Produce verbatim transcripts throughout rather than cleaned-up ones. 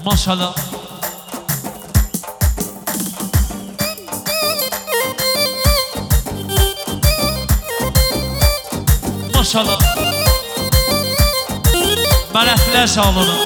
Maşallah. Maşallah. Mələklər şalını.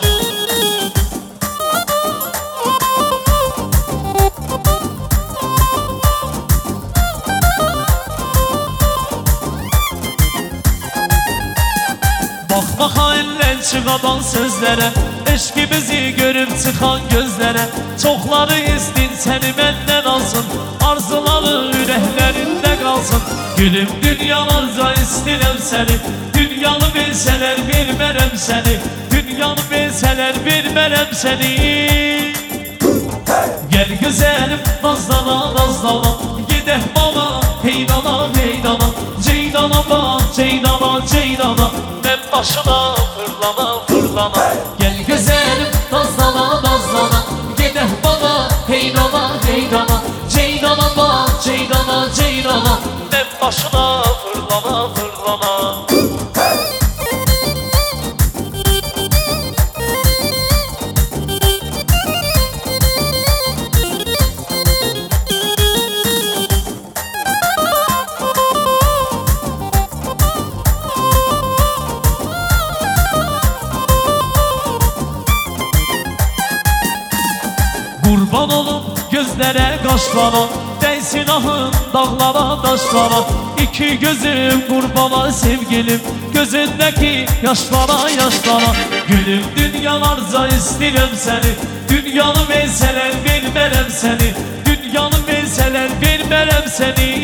Bakma hainler çıkadan sözlere, eşkimizi görüp çıkan gözlere. Çokları istin seni benden alsın, arzuları yüreklerinde kalsın. Gülüm dünyalarca istirem seni, dünyanı bilseler bilmerem seni, dünyanı bilseler bilmerem seni. Gel güzelim nazlana nazlana, gideh bana heydana heydana, ceydana bak ceydana ceydana, ben başına fırlana fırlana. Gel güzelim nazlana nazlana, gideh bana heydana heydana, ceydana bak ceydana ceydana, ben başına fırlana fırlana. Kurban olum gözlere kaşlara, değsin ahın dağlara taşlara. İki gözüm kurbana sevgilim, gözündeki yaşlara yaşlara. Gülüm dünyalarca istirem seni, dünyanı verseler bilmerem seni, dünyanı verseler bilmerem seni.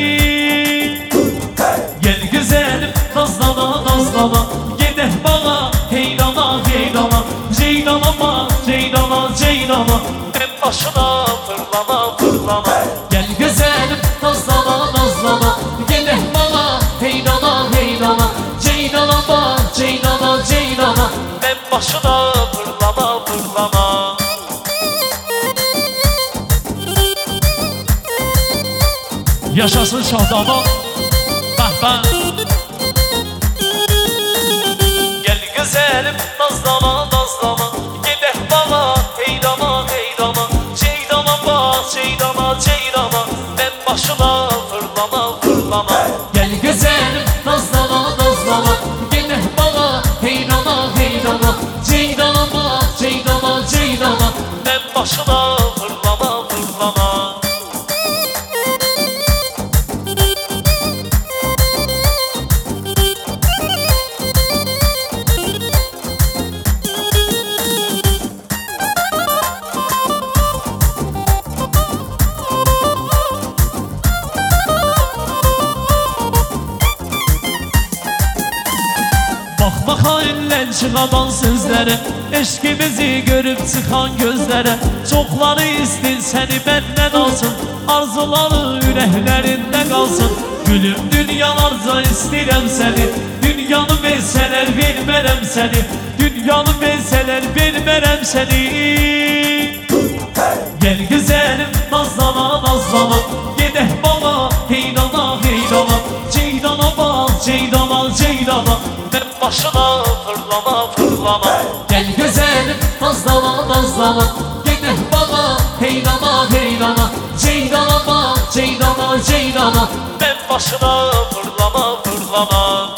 Gel güzelim nazlana nazlana, gideh bana heydana heydana, ceydana bak ceydana ceydana, başına fırlana fırlana. Gel güzelim nazlana nazlana, gideh bana heydana heydana, ceydana bak ceydana ceydana, ben başına fırlana fırlana. Yaşasın Şahdama, bah bah. Gel güzelim nazlana nazlana, gideh bana heydana heydana, ceydana ceydana, ben başına fırlana fırlana. Gel güzelim nazlana nazlana, gideh bana heydana heydana, ceydana bak ceydana ceydana, ben başına fırlana fırlana. Bakma hainler çıkadan sözlere, eşkimizi görüp çıkan gözlere. Çokları istin seni benden alsın, arzuları yüreklerinde kalsın. Gülüm dünyalarca istirem seni, dünyanı verseler bilmerem seni, dünyanı verseler bilmerem seni. Gel güzelim nazlana nazlana, gideh bana heydana heydana, ceydana bak ceydana ceydana, ben başına fırlana fırlana. Gel güzelim nazlana nazlana, gideh bana heydana heydana, ceydana bak ceydana ceydana, ben başına fırlana fırlana.